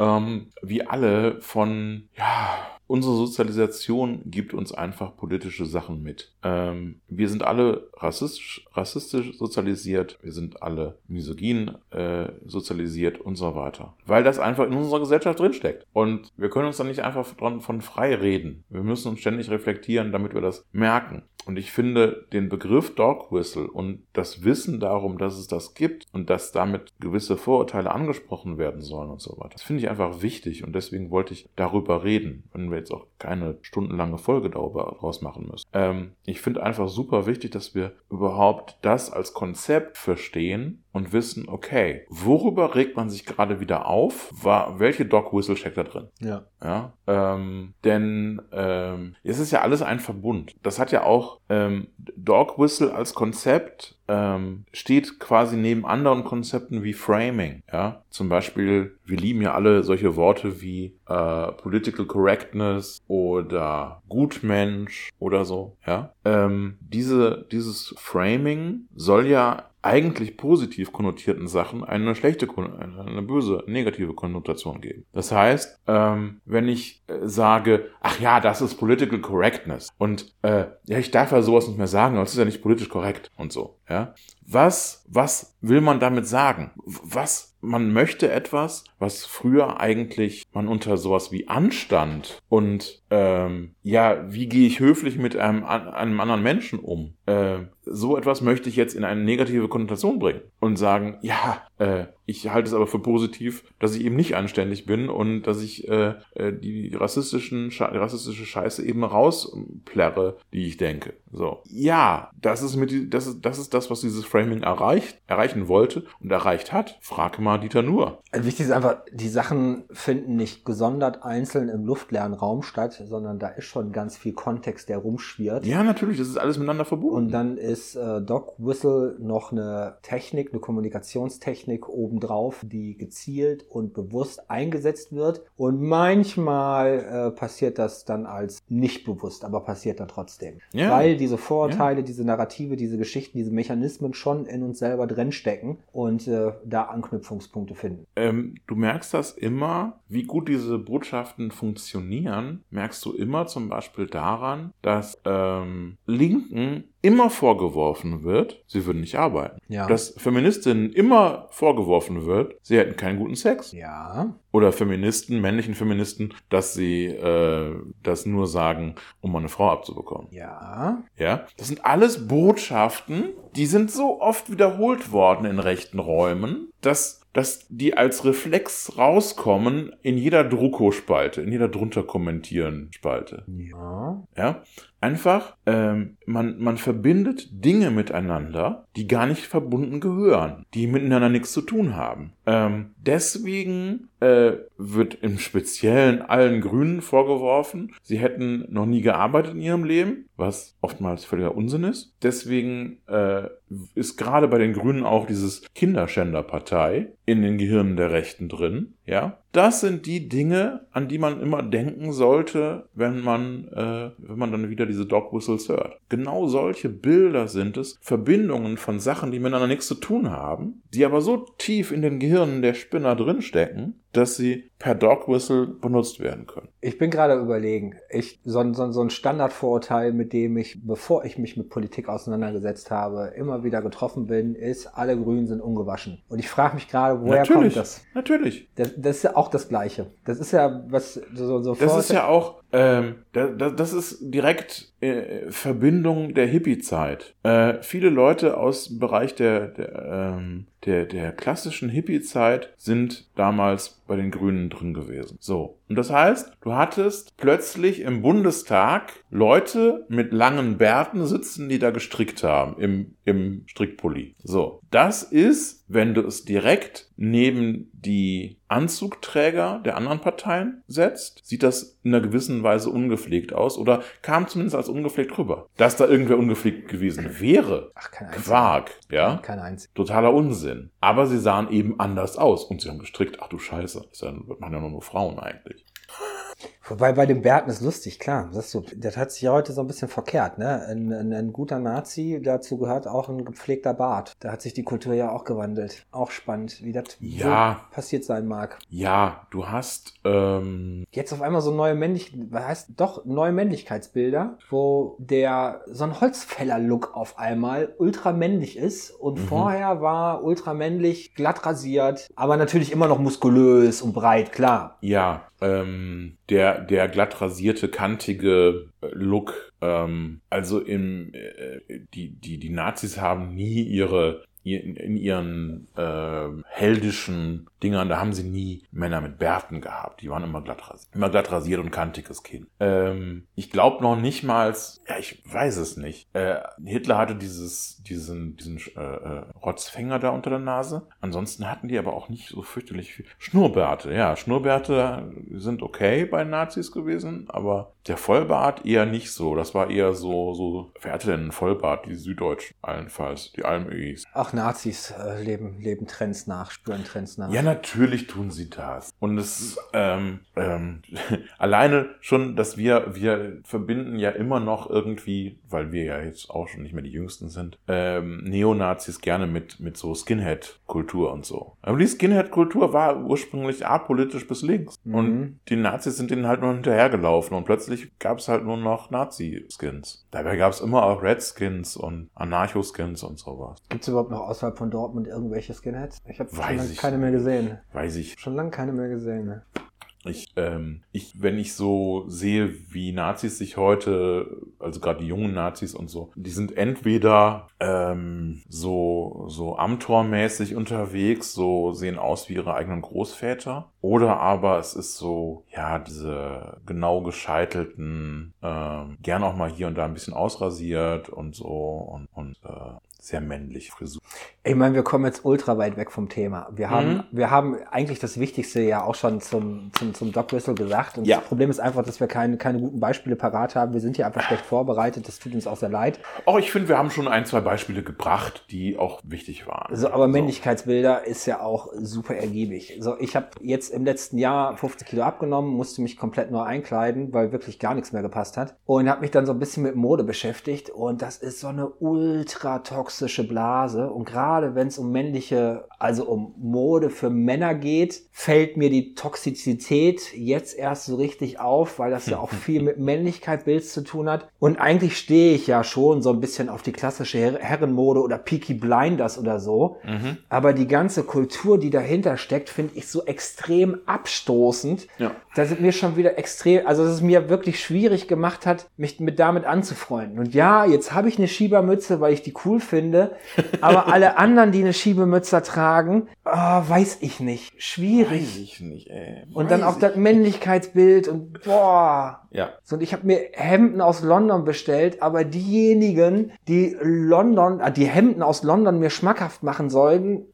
von, unsere Sozialisation gibt uns einfach politische Sachen mit. Wir sind alle rassistisch sozialisiert, wir sind alle misogyn sozialisiert und so weiter. Weil das einfach in unserer Gesellschaft drinsteckt. Und wir können uns dann nicht einfach von frei reden. Wir müssen uns ständig reflektieren, damit wir das merken. Und ich finde den Begriff Dog Whistle und das Wissen darum, dass es das gibt und dass damit gewisse Vorurteile angesprochen werden sollen und so weiter, das finde ich einfach wichtig und deswegen wollte ich darüber reden, wenn wir jetzt auch keine stundenlange Folge daraus machen müssen. Ich finde einfach super wichtig, dass wir überhaupt das als Konzept verstehen und wissen, okay, worüber regt man sich gerade wieder auf? Welche Dog Whistle steckt da drin? Ja. Ja? Denn es ist ja alles ein Verbund. Das hat ja auch Dog Whistle als Konzept steht quasi neben anderen Konzepten wie Framing. Ja? Zum Beispiel, wir lieben ja alle solche Worte wie Political Correctness oder Gutmensch oder so. Ja? Dieses Framing soll ja eigentlich positiv konnotierten Sachen eine böse, negative Konnotation geben. Das heißt, wenn ich sage, ach ja, das ist Political Correctness und ich darf ja sowas nicht mehr sagen, aber es ist ja nicht politisch korrekt und so. Ja? Was will man damit sagen? Man möchte etwas, was früher eigentlich man unter sowas wie Anstand und wie gehe ich höflich mit einem anderen Menschen um? So etwas möchte ich jetzt in eine negative Konnotation bringen und sagen, ich halte es aber für positiv, dass ich eben nicht anständig bin und dass ich die rassistische Scheiße eben rausplärre, die ich denke. So. Ja, das ist das, was dieses Framing erreichen wollte und erreicht hat. Frag mal Dieter Nuhr. Wichtig ist einfach, die Sachen finden nicht gesondert einzeln im luftleeren Raum statt, sondern da ist schon ganz viel Kontext, der rumschwirrt. Ja, natürlich, das ist alles miteinander verbunden. Und dann ist Dog Whistle noch eine Kommunikationstechnik obendrauf, die gezielt und bewusst eingesetzt wird. Und manchmal passiert das dann als nicht bewusst, aber passiert dann trotzdem. Ja. Weil diese Vorurteile, diese Narrative, diese Geschichten, diese Mechanismen schon in uns selber drinstecken und da Anknüpfungspunkte finden. Du merkst das immer, wie gut diese Botschaften funktionieren, merkst du immer zum Beispiel daran, dass Linken immer vorgeworfen wird, sie würden nicht arbeiten. Ja. Dass Feministinnen immer vorgeworfen wird, sie hätten keinen guten Sex. Ja. Oder männlichen Feministen, dass sie das nur sagen, um eine Frau abzubekommen. Ja. Ja. Das sind alles Botschaften, die sind so oft wiederholt worden in rechten Räumen, dass die als Reflex rauskommen in jeder Drucko-Spalte, in jeder drunter kommentieren Spalte. Ja. Ja. Einfach, man verbindet Dinge miteinander, die gar nicht verbunden gehören, die miteinander nichts zu tun haben. Deswegen wird im Speziellen allen Grünen vorgeworfen, sie hätten noch nie gearbeitet in ihrem Leben, was oftmals völliger Unsinn ist. Deswegen ist gerade bei den Grünen auch dieses Kinderschänderpartei in den Gehirnen der Rechten drin. Ja, das sind die Dinge, an die man immer denken sollte, wenn man dann wieder diese Dog Whistles hört. Genau solche Bilder sind es, Verbindungen von Sachen, die miteinander nichts zu tun haben, die aber so tief in den Gehirnen der Spinner drinstecken, dass sie per Dog Whistle benutzt werden können. Ich bin gerade überlegen, so ein Standardvorurteil, mit dem ich, bevor ich mich mit Politik auseinandergesetzt habe, immer wieder getroffen bin, ist, alle Grünen sind ungewaschen. Und ich frage mich gerade, woher kommt das? Natürlich. Das ist ja auch das Gleiche. Das ist ja was so das ist ja auch, das ist direkt Verbindung der Hippie-Zeit. Viele Leute aus dem Bereich der klassischen Hippie-Zeit sind damals bei den Grünen drin gewesen. So. Und das heißt, du hattest plötzlich im Bundestag Leute mit langen Bärten sitzen, die da gestrickt haben, im Strickpulli. So. Das ist, wenn du es direkt neben die Anzugträger der anderen Parteien setzt, sieht das in einer gewissen Weise ungepflegt aus oder kam zumindest als ungepflegt rüber. Dass da irgendwer ungepflegt gewesen wäre, Quark, ja? Kein einziger. Totaler Unsinn. Aber sie sahen eben anders aus und sie haben gestrickt. Ach du Scheiße, das machen ja nur Frauen eigentlich. Wobei bei den Bärten ist lustig, klar. Das hat sich ja heute so ein bisschen verkehrt, ne? Ein guter Nazi, dazu gehört auch ein gepflegter Bart. Da hat sich die Kultur ja auch gewandelt. Auch spannend, wie das so passiert sein mag. Ja, du hast jetzt auf einmal so neue Männlichkeitsbilder, wo so ein Holzfäller-Look auf einmal ultramännlich ist und vorher war ultramännlich, glatt rasiert, aber natürlich immer noch muskulös und breit, klar. Ja, der glatt rasierte, kantige Look, also die Nazis haben nie ihre in ihren heldischen Dingern, da haben sie nie Männer mit Bärten gehabt. Die waren immer glatt rasiert und kantiges Kinn. Ich glaube noch nicht mal, ja, ich weiß es nicht. Hitler hatte diesen Rotzfänger da unter der Nase. Ansonsten hatten die aber auch nicht so fürchterlich viel. Schnurrbärte, ja, Schnurrbärte sind okay bei Nazis gewesen, aber der Vollbart eher nicht so. Das war eher so, wer hatte denn einen Vollbart? Die Süddeutschen allenfalls, die Almöis. Ach, Nazis leben Trends nach, spüren Trends nach. Ja, natürlich tun sie das. Und es ist alleine schon, dass wir verbinden ja immer noch irgendwie, weil wir ja jetzt auch schon nicht mehr die Jüngsten sind, Neonazis gerne mit so Skinhead-Kultur und so. Aber die Skinhead-Kultur war ursprünglich apolitisch bis links. Und die Nazis sind denen halt nur hinterhergelaufen und plötzlich gab es halt nur noch Nazi-Skins. Dabei gab es immer auch Redskins und Anarcho-Skins und sowas. Gibt es überhaupt noch außerhalb von Dortmund irgendwelche Skinheads? Ich habe schon lange keine mehr gesehen. Weiß ich. Schon lange keine mehr gesehen, ne? Wenn ich so sehe, wie Nazis sich heute, also gerade die jungen Nazis und so, die sind entweder so Amtor-mäßig unterwegs, so sehen aus wie ihre eigenen Großväter, oder aber es ist so, ja, diese genau gescheitelten, gern auch mal hier und da ein bisschen ausrasiert und so und sehr männlich Frisur. Ich meine, wir kommen jetzt ultra weit weg vom Thema. Wir haben eigentlich das Wichtigste ja auch schon zum Doc Whistle gesagt. Und das Problem ist einfach, dass wir keine guten Beispiele parat haben. Wir sind hier einfach schlecht vorbereitet. Das tut uns auch sehr leid. Auch ich finde, wir haben schon 1, 2 Beispiele gebracht, die auch wichtig waren. So, aber Männlichkeitsbilder ist ja auch super ergiebig. So, ich habe jetzt im letzten Jahr 50 Kilo abgenommen, musste mich komplett neu einkleiden, weil wirklich gar nichts mehr gepasst hat. Und habe mich dann so ein bisschen mit Mode beschäftigt. Und das ist so eine ultra toxische Blase. Und gerade wenn es um um Mode für Männer geht, fällt mir die Toxizität jetzt erst so richtig auf, weil das ja auch viel mit Männlichkeit-Bild zu tun hat. Und eigentlich stehe ich ja schon so ein bisschen auf die klassische Herrenmode oder Peaky Blinders oder so. Aber die ganze Kultur, die dahinter steckt, finde ich so extrem abstoßend, dass es mir schon wieder dass es mir wirklich schwierig gemacht hat, mich damit anzufreunden. Und ja, jetzt habe ich eine Schiebermütze, weil ich die cool finde, aber alle anderen, die eine Schiebemütze tragen, weiß ich nicht. Schwierig. Weiß ich nicht, ey. Und dann auch das Männlichkeitsbild und boah. Ja. So, und ich habe mir Hemden aus London bestellt, aber diejenigen, die die Hemden aus London mir schmackhaft machen sollten,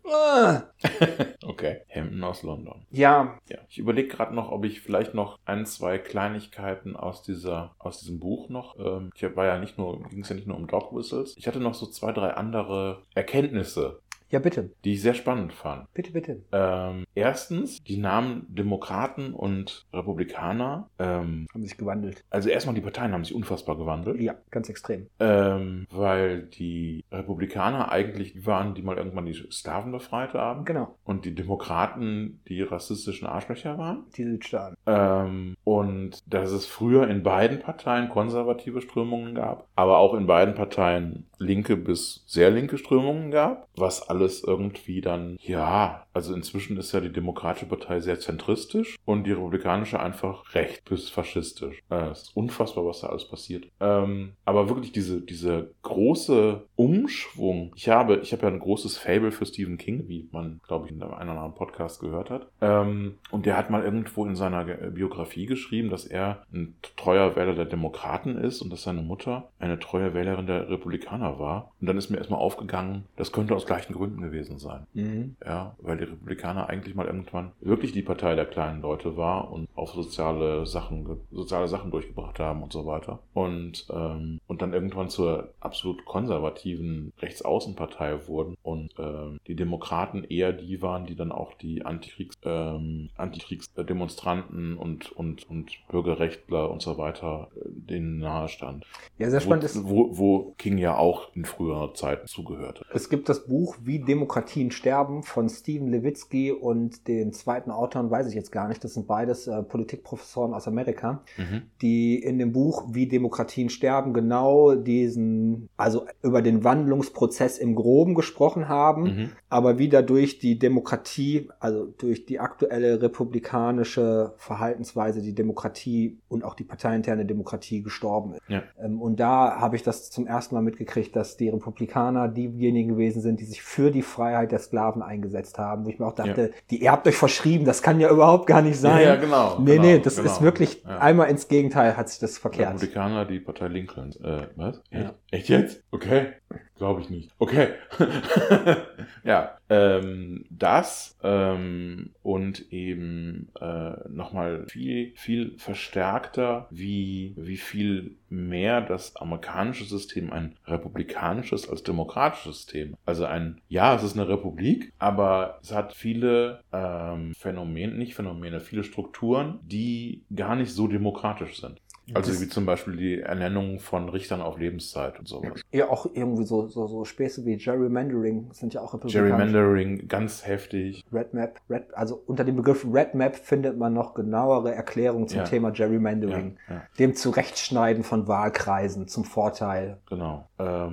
Okay, Hemden aus London. Ja. Ich überlege gerade noch, ob ich vielleicht noch 1, 2 Kleinigkeiten aus diesem Buch noch, ging es ja nicht nur um Dog Whistles. Ich hatte noch so 2, 3 andere Erkenntnisse. Ja, bitte. Die ich sehr spannend fand. Bitte. Erstens, die Namen Demokraten und Republikaner haben sich gewandelt. Also erstmal, die Parteien haben sich unfassbar gewandelt. Ja, ganz extrem. Weil die Republikaner eigentlich waren, die mal irgendwann die Sklaven befreit haben. Genau. Und die Demokraten, die rassistischen Arschlöcher waren. Die Südstaaten. Und dass es früher in beiden Parteien konservative Strömungen gab, aber auch in beiden Parteien linke bis sehr linke Strömungen gab, was alles irgendwie dann, also inzwischen ist ja die Demokratische Partei sehr zentristisch und die Republikanische einfach recht bis faschistisch. Es ist unfassbar, was da alles passiert. Aber wirklich diese große Umschwung. Ich habe ja ein großes Faible für Stephen King, wie man, glaube ich, in einem oder anderen Podcast gehört hat. Und der hat mal irgendwo in seiner Biografie geschrieben, dass er ein treuer Wähler der Demokraten ist und dass seine Mutter eine treue Wählerin der Republikaner war. Und dann ist mir erstmal aufgegangen, das könnte aus gleichen Gründen gewesen sein. Ja, weil die Republikaner eigentlich mal irgendwann wirklich die Partei der kleinen Leute war und auf soziale Sachen durchgebracht haben und so weiter. Und dann irgendwann zur absolut konservativen Rechtsaußenpartei wurden und die Demokraten eher die waren, die dann auch die Antikriegsdemonstranten und Bürgerrechtler und so weiter denen nahe stand. Ja, sehr spannend ist, wo King ja auch in früherer Zeit zugehörte. Es gibt das Buch Wie Demokratien sterben von Steven Levitsky und den zweiten Autoren weiß ich jetzt gar nicht. Das sind beides Politikprofessoren aus Amerika, die in dem Buch Wie Demokratien sterben genau über den Wandlungsprozess im Groben gesprochen haben, aber wie dadurch die Demokratie, also durch die aktuelle republikanische Verhaltensweise, die Demokratie und auch die parteiinterne Demokratie gestorben ist. Und da habe ich das zum ersten Mal mitgekriegt, dass die Republikaner diejenigen gewesen sind, die sich für für die Freiheit der Sklaven eingesetzt haben, wo ich mir auch dachte, ihr habt euch verschrieben, das kann ja überhaupt gar nicht sein. Ja, genau. Nee, das ist wirklich einmal ins Gegenteil hat sich das verkehrt. Republikaner, die Partei Lincoln. Was? Ja. Echt jetzt? Okay. Glaube ich nicht. Okay. Ja, das und eben nochmal viel verstärkter, wie viel mehr das amerikanische System ein republikanisches als demokratisches System. Also es ist eine Republik, aber es hat viele viele Strukturen, die gar nicht so demokratisch sind. Also wie zum Beispiel die Ernennung von Richtern auf Lebenszeit und sowas. Ja, auch irgendwie so Späße wie Gerrymandering sind ja auch republikanisch. Gerrymandering, ganz heftig. Red Map, also unter dem Begriff Red Map findet man noch genauere Erklärungen zum Thema Gerrymandering. Ja. Dem Zurechtschneiden von Wahlkreisen zum Vorteil. Genau.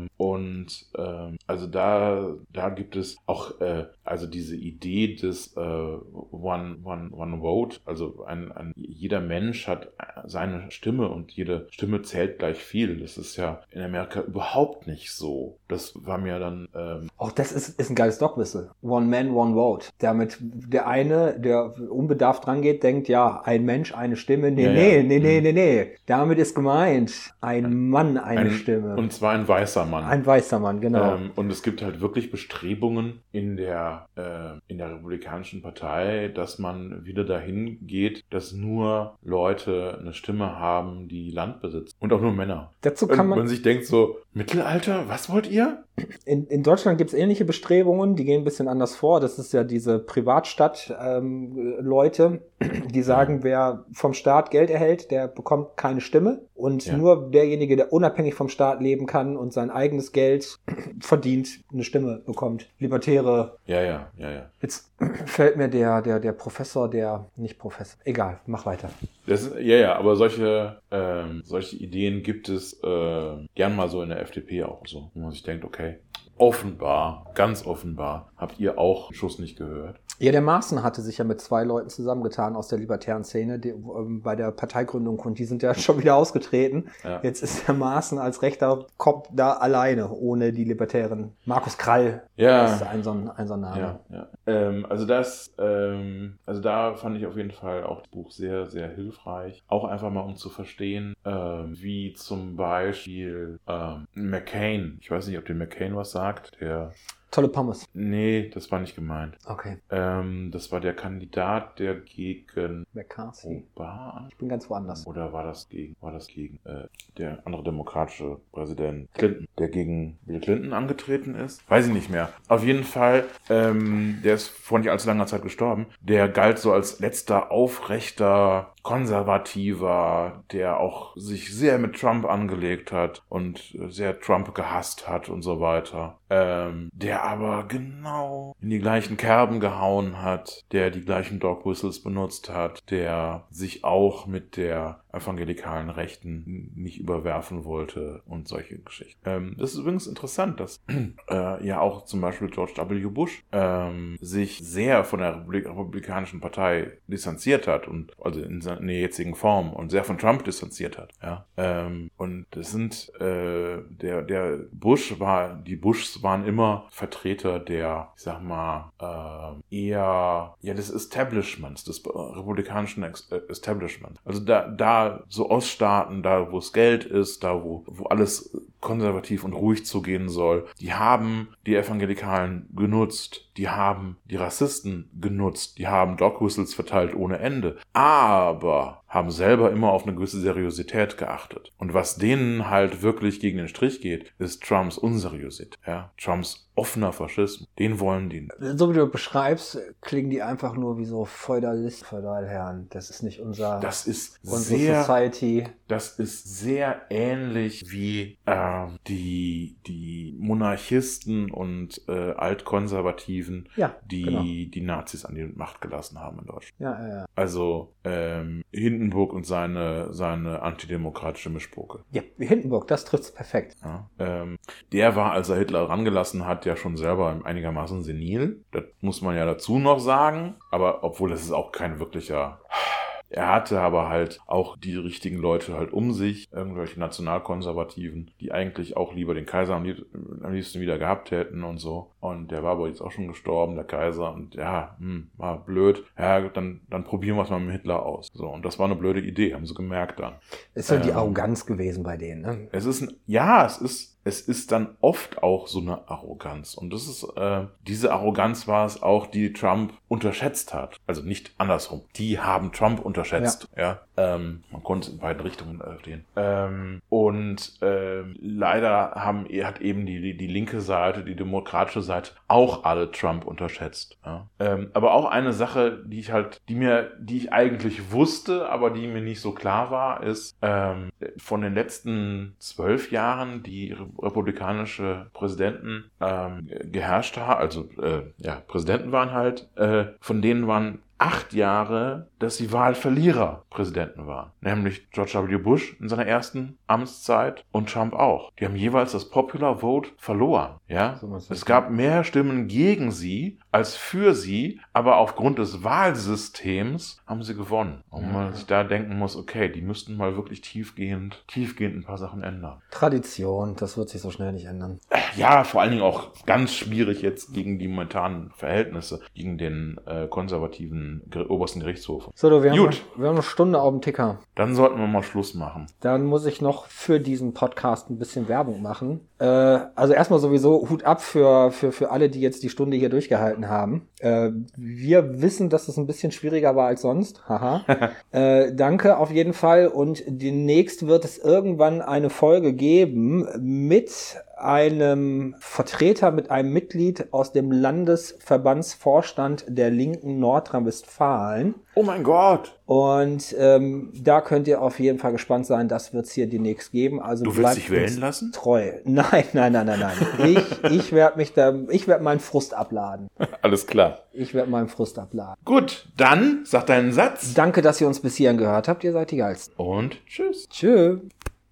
Also da gibt es auch also diese Idee des One Vote, also jeder Mensch hat seine Stimme und jede Stimme zählt gleich viel. Das ist ja in Amerika überhaupt nicht so. Das war mir dann... Auch das ist ein geiles Dog-Whistle. One Man, One Vote. Damit der eine, der unbedarft rangeht, denkt, ja, ein Mensch, eine Stimme. Nee. Damit ist gemeint, ein Mann, eine Stimme. Und zwar ein weißer Mann. Ein weißer Mann, genau. Und es gibt halt wirklich Bestrebungen in der Republikanischen Partei, dass man wieder dahin geht, dass nur Leute eine Stimme haben, die Land besitzen. Und auch nur Männer. Dazu kann man sich denkt so, Mittelalter, was wollt ihr? In Deutschland gibt es ähnliche Bestrebungen, die gehen ein bisschen anders vor. Das ist ja diese Privatstadt-Leute, die sagen, wer vom Staat Geld erhält, der bekommt keine Stimme. Und nur derjenige, der unabhängig vom Staat leben kann und sein eigenes Geld verdient, eine Stimme bekommt. Libertäre. Ja. Jetzt fällt mir der Professor, nicht Professor. Egal, mach weiter. Aber solche Ideen gibt es gern mal so in der FDP auch so. Wo man sich denkt, okay, ganz offenbar, habt ihr auch einen Schuss nicht gehört? Ja, der Maaßen hatte sich ja mit 2 Leuten zusammengetan aus der libertären Szene bei der Parteigründung und die sind ja schon wieder ausgetreten. Ja. Jetzt ist der Maaßen als rechter Kopf da alleine, ohne die Libertären. Markus Krall ist ein so ein Name. Ja. Also da fand ich auf jeden Fall auch das Buch sehr, sehr hilfreich. Auch einfach mal, um zu verstehen, wie zum Beispiel McCain, ich weiß nicht, ob dem McCain was sagt, der... Tolle Pommes. Nee, das war nicht gemeint. Okay. Das war der Kandidat, der gegen McCarthy. Obama. Ich bin ganz woanders. Oder war das gegen der andere demokratische Präsident Clinton, der gegen Bill Clinton angetreten ist? Weiß ich nicht mehr. Auf jeden Fall, der ist vor nicht allzu langer Zeit gestorben. Der galt so als letzter aufrechter Konservativer, der auch sich sehr mit Trump angelegt hat und sehr Trump gehasst hat und so weiter. Der aber genau in die gleichen Kerben gehauen hat, der die gleichen Dog Whistles benutzt hat, der sich auch mit der evangelikalen Rechten nicht überwerfen wollte und solche Geschichten. Das ist übrigens interessant, dass ja auch zum Beispiel George W. Bush sich sehr von der Republikanischen Partei distanziert hat und also in der jetzigen Form und sehr von Trump distanziert hat. Ja? Und das sind die Bushs waren immer Vertreter der, ich sag mal, eher des Establishments, des republikanischen Establishments. Also da so Oststaaten, da wo es Geld ist, da wo alles konservativ und ruhig zugehen soll, die haben die Evangelikalen genutzt, die haben die Rassisten genutzt, die haben Dog Whistles verteilt ohne Ende, aber haben selber immer auf eine gewisse Seriosität geachtet. Und was denen halt wirklich gegen den Strich geht, ist Trumps Unseriosität. Ja? Trumps offener Faschismus. Den wollen die. So wie du beschreibst, klingen die einfach nur wie so Feudalherren. Das ist nicht unsere Society. Das ist sehr ähnlich wie die Monarchisten und Altkonservativen, die Nazis an die Macht gelassen haben in Deutschland. Ja. Also Hindenburg und seine antidemokratische Mischpoke. Ja, Hindenburg, das trifft's perfekt. Ja, der war, als er Hitler rangelassen hat, ja schon selber einigermaßen senil. Das muss man ja dazu noch sagen. Aber obwohl das ist auch kein wirklicher... Er hatte aber halt auch die richtigen Leute halt um sich, irgendwelche Nationalkonservativen, die eigentlich auch lieber den Kaiser am liebsten wieder gehabt hätten und so. Und der war aber jetzt auch schon gestorben, der Kaiser. Und ja, war blöd. Ja, dann probieren wir es mal mit Hitler aus. So, und das war eine blöde Idee, haben sie gemerkt dann. Ist ja die Arroganz gewesen bei denen, ne? Es ist dann oft auch so eine Arroganz. Und das ist, diese Arroganz war es auch, die Trump unterschätzt hat. Also nicht andersrum. Die haben Trump unterschätzt. Ja. Man konnte es in beiden Richtungen sehen. Leider hat eben die linke Seite, die demokratische Seite auch alle Trump unterschätzt. Ja. Aber auch eine Sache, die ich eigentlich wusste, aber die mir nicht so klar war, ist, von den letzten 12 Jahren, die republikanische Präsidenten geherrscht haben, also Präsidenten waren halt, von denen waren 8 Jahre, dass sie Wahlverlierer Präsidenten waren. Nämlich George W. Bush in seiner ersten Amtszeit und Trump auch. Die haben jeweils das Popular Vote verloren. Ja? Es gab mehr Stimmen gegen sie als für sie, aber aufgrund des Wahlsystems haben sie gewonnen. Und man sich da denken muss, okay, die müssten mal wirklich tiefgehend ein paar Sachen ändern. Tradition, das wird sich so schnell nicht ändern. Ja, vor allen Dingen auch ganz schwierig jetzt gegen die momentanen Verhältnisse, gegen den konservativen obersten Gerichtshof. So, wir haben eine Stunde auf dem Ticker. Dann sollten wir mal Schluss machen. Dann muss ich noch für diesen Podcast ein bisschen Werbung machen. Also erstmal sowieso Hut ab für alle, die jetzt die Stunde hier durchgehalten haben. Wir wissen, dass es ein bisschen schwieriger war als sonst. Haha. Danke auf jeden Fall. Und demnächst wird es irgendwann eine Folge geben mit einem Vertreter, mit einem Mitglied aus dem Landesverbandsvorstand der Linken Nordrhein-Westfalen. Oh mein Gott! Und da könnt ihr auf jeden Fall gespannt sein, das wird es hier demnächst geben. Also du willst dich wählen lassen? Treu. Nein. Ich werde meinen Frust abladen. Alles klar. Ich werde meinen Frust abladen. Gut, dann sag deinen Satz. Danke, dass ihr uns bis hierhin gehört habt. Ihr seid die Geilsten. Und tschüss. Tschüss.